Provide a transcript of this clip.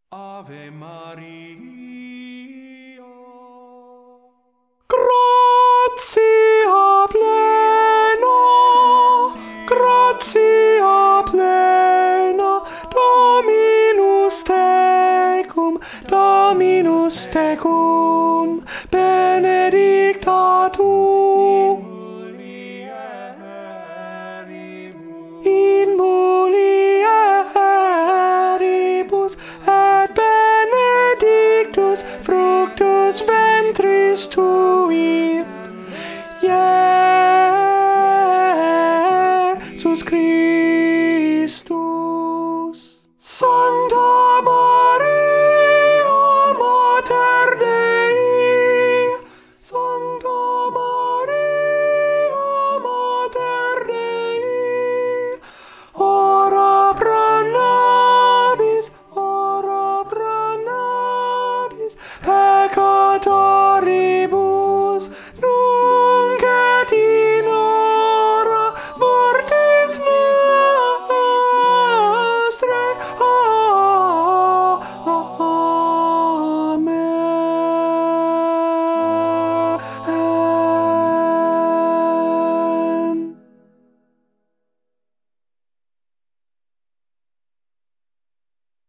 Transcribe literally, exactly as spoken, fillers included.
Ave Maria. Gratia plena, gratia plena, Dominus tecum, Dominus tecum, benedicta tu in mulieribus, et benedictus fructus ventris tui, Iesus.